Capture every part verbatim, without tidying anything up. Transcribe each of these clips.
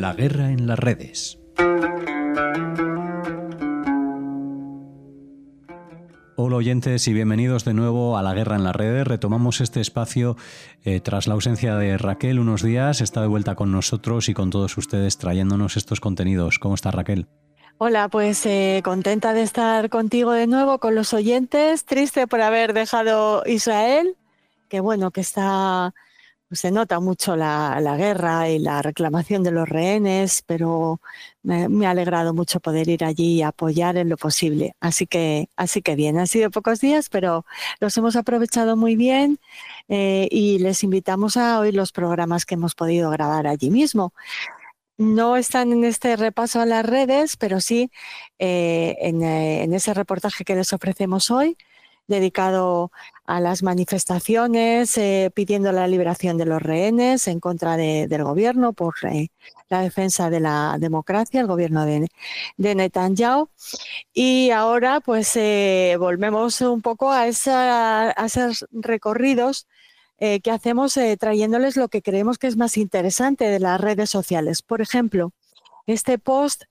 La guerra en las redes. Hola oyentes y bienvenidos de nuevo a La guerra en las redes. Retomamos este espacio eh, tras la ausencia de Raquel unos días. Está de vuelta con nosotros y con todos ustedes trayéndonos estos contenidos. ¿Cómo está Raquel? Hola, pues eh, contenta de estar contigo de nuevo, con los oyentes, triste por haber dejado Israel, que bueno, que está, pues se nota mucho la, la guerra y la reclamación de los rehenes, pero me, me ha alegrado mucho poder ir allí y apoyar en lo posible. Así que, así que bien, han sido pocos días, pero los hemos aprovechado muy bien eh, y les invitamos a oír los programas que hemos podido grabar allí mismo. No están en este repaso a las redes, pero sí eh, en, eh, en ese reportaje que les ofrecemos hoy, dedicado a las manifestaciones eh, pidiendo la liberación de los rehenes en contra de, del gobierno por eh, la defensa de la democracia, el gobierno de, de Netanyahu. Y ahora pues eh, volvemos un poco a, esa, a esos recorridos Eh, que hacemos eh, trayéndoles lo que creemos que es más interesante de las redes sociales. Por ejemplo, este post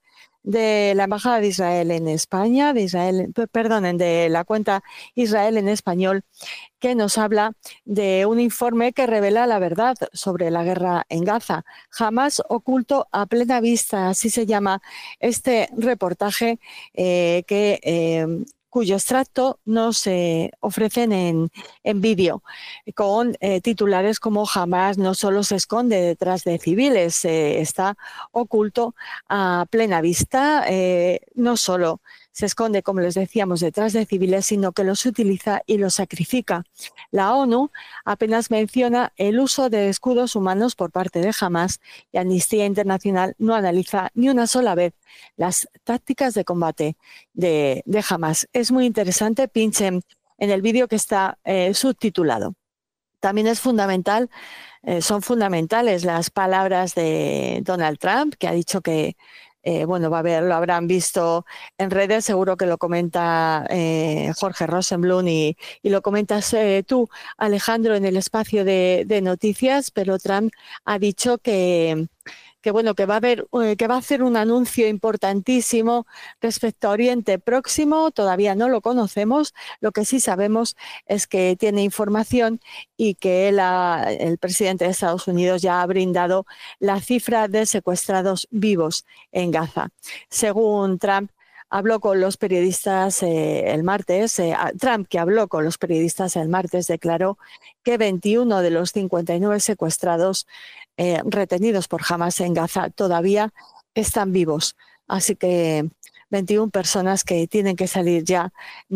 de la Embajada de Israel en España, de Israel, perdonen, de la cuenta Israel en Español, que nos habla de un informe que revela la verdad sobre la guerra en Gaza. Jamás oculto a plena vista, así se llama este reportaje eh, que... Eh, cuyo extracto nos eh, ofrecen en, en vídeo, con eh, titulares como Hamás no solo se esconde detrás de civiles, eh, está oculto a plena vista, eh, no solo se esconde, como les decíamos, detrás de civiles, sino que los utiliza y los sacrifica. La ONU apenas menciona el uso de escudos humanos por parte de Hamás y Amnistía Internacional no analiza ni una sola vez las tácticas de combate de, de Hamás. Es muy interesante, pinchen en el vídeo que está eh, subtitulado. También es fundamental, eh, son fundamentales las palabras de Donald Trump, que ha dicho que Eh, bueno, va a ver, lo habrán visto en redes, seguro que lo comenta eh, Jorge Rosenblum y, y lo comentas eh, tú, Alejandro, en el espacio de, de noticias, pero Trump ha dicho que, que bueno, que va a haber, eh, que va a hacer un anuncio importantísimo respecto a Oriente Próximo. Todavía no lo conocemos. Lo que sí sabemos es que tiene información y que él ha, el presidente de Estados Unidos ya ha brindado la cifra de secuestrados vivos en Gaza. Según Trump, habló con los periodistas eh, el martes, eh, Trump, que habló con los periodistas el martes, declaró que veintiuno de los cincuenta y nueve secuestrados eh, retenidos por Hamás en Gaza todavía están vivos. Así que veintiuna personas que tienen que salir ya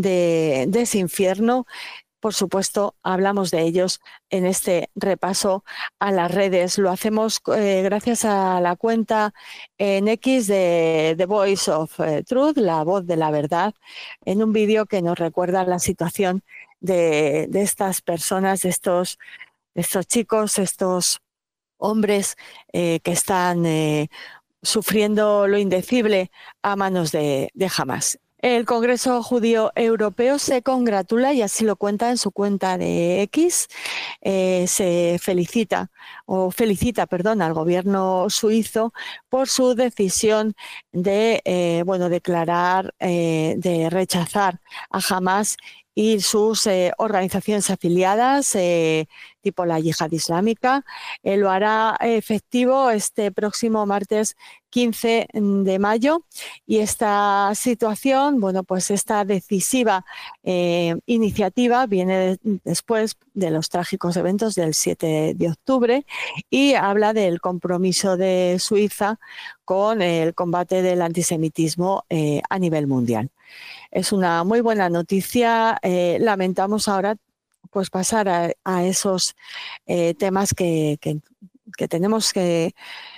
de, de ese infierno. Por supuesto, hablamos de ellos en este repaso a las redes. Lo hacemos eh, gracias a la cuenta en X de The Voice of Truth, la voz de la verdad, en un vídeo que nos recuerda la situación de, de estas personas, de estos, de estos chicos, estos hombres eh, que están eh, sufriendo lo indecible a manos de, de Hamás. El Congreso Judío Europeo se congratula, y así lo cuenta en su cuenta de X, eh, se felicita o felicita, perdón, al gobierno suizo por su decisión de, eh, bueno, declarar, eh, de rechazar a Hamás y sus eh, organizaciones afiliadas, eh, tipo la Yihad Islámica. Eh, lo hará efectivo este próximo martes quince de mayo, y esta situación, bueno, pues esta decisiva eh, iniciativa viene de, después de los trágicos eventos del siete de octubre y habla del compromiso de Suiza con el combate del antisemitismo eh, a nivel mundial. Es una muy buena noticia. Eh, lamentamos ahora pues pasar a, a esos eh, temas que, que, que tenemos que,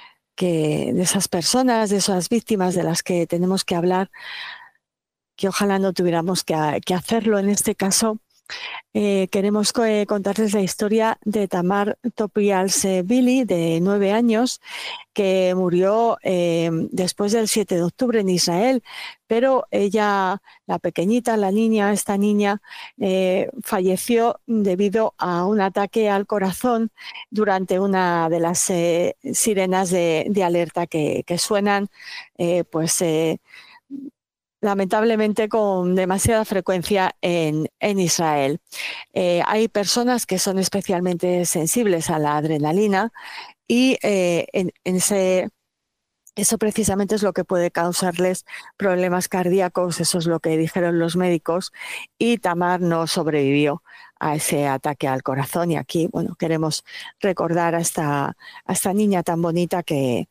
que, de esas personas, de esas víctimas de las que tenemos que hablar, que ojalá no tuviéramos que, que hacerlo en este caso, Eh, queremos eh, contarles la historia de Tamar Topialsevili, de nueve años, que murió eh, después del siete de octubre en Israel, pero ella, la pequeñita, la niña, esta niña, eh, falleció debido a un ataque al corazón durante una de las eh, sirenas de, de alerta que, que suenan, eh, pues... Eh, lamentablemente con demasiada frecuencia en, en Israel. Eh, hay personas que son especialmente sensibles a la adrenalina y eh, en, en ese, eso precisamente es lo que puede causarles problemas cardíacos, eso es lo que dijeron los médicos, y Tamar no sobrevivió a ese ataque al corazón. Y aquí, bueno, queremos recordar a esta, a esta niña tan bonita que,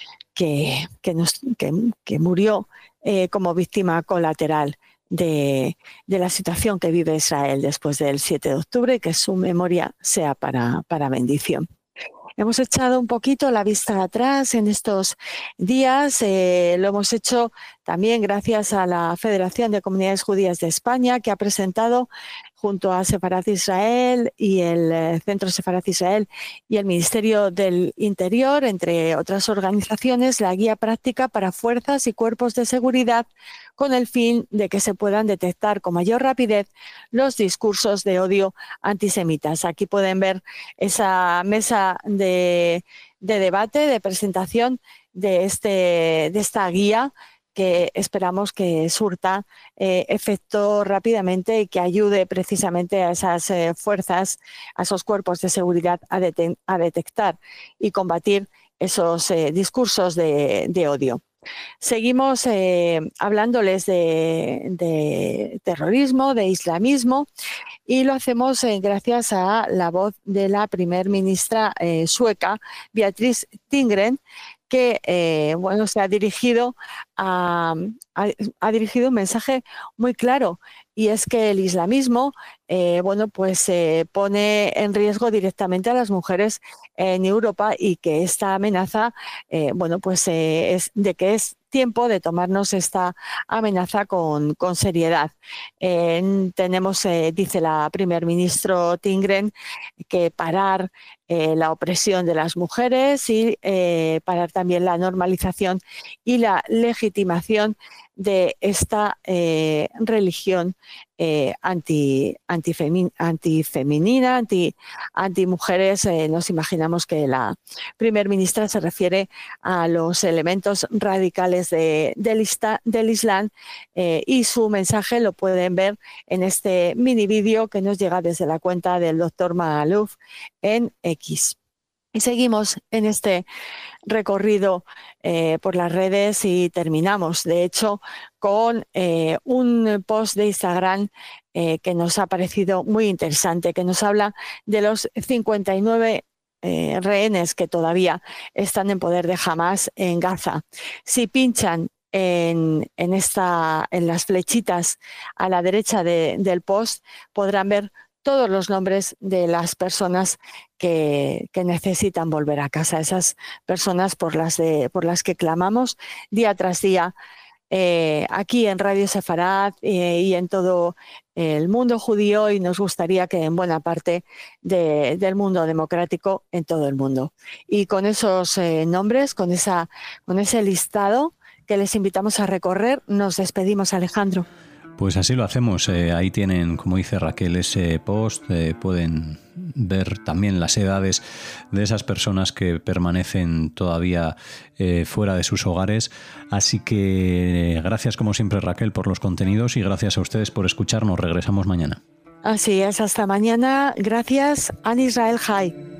que, que, nos, que, que murió Eh, como víctima colateral de, de la situación que vive Israel después del siete de octubre, y que su memoria sea para, para bendición. Hemos echado un poquito la vista atrás en estos días, eh, lo hemos hecho también gracias a la Federación de Comunidades Judías de España, que ha presentado junto a Sefarat Israel y el Centro Sefarat Israel y el Ministerio del Interior, entre otras organizaciones, la guía práctica para fuerzas y cuerpos de seguridad, con el fin de que se puedan detectar con mayor rapidez los discursos de odio antisemitas. Aquí pueden ver esa mesa de, de debate, de presentación de, este, de esta guía, que esperamos que surta eh, efecto rápidamente y que ayude precisamente a esas eh, fuerzas, a esos cuerpos de seguridad a, de a detectar y combatir esos eh, discursos de, de odio. Seguimos eh, hablándoles de, de terrorismo, de islamismo, y lo hacemos eh, gracias a la voz de la primer ministra eh, sueca, Beatrice Tingren, que eh, bueno, se ha dirigido a, a, ha dirigido un mensaje muy claro, y es que el islamismo eh, bueno, pues eh, pone en riesgo directamente a las mujeres en Europa, y que esta amenaza eh, bueno, pues eh, es de que es tiempo de tomarnos esta amenaza con, con seriedad. Eh, tenemos, eh, dice la primer ministro Tingren, que parar eh, la opresión de las mujeres y eh, parar también la normalización y la legitimación de esta eh, religión eh, anti, antifemi, antifeminina, anti, antimujeres. Eh, nos imaginamos que la primer ministra se refiere a los elementos radicales de, del, ista, del Islam, eh, y su mensaje lo pueden ver en este mini vídeo que nos llega desde la cuenta del doctor Maalouf en X. Y seguimos en este recorrido eh, por las redes y terminamos, de hecho, con eh, un post de Instagram eh, que nos ha parecido muy interesante, que nos habla de los cincuenta y nueve eh, rehenes que todavía están en poder de Hamás en Gaza. Si pinchan en, en, esta, en las flechitas a la derecha de, del post, podrán ver todos los nombres de las personas que, que necesitan volver a casa, esas personas por las, de, por las que clamamos día tras día eh, aquí en Radio Sefarat eh, y en todo el mundo judío, y nos gustaría que en buena parte de, del mundo democrático en todo el mundo. Y con esos eh, nombres, con, esa, con ese listado que les invitamos a recorrer, nos despedimos, Alejandro. Pues así lo hacemos. Eh, ahí tienen, como dice Raquel, ese post. Eh, pueden ver también las edades de esas personas que permanecen todavía eh, fuera de sus hogares. Así que eh, gracias como siempre, Raquel, por los contenidos, y gracias a ustedes por escucharnos. Regresamos mañana. Así es, hasta mañana. Gracias. An Israel Chai.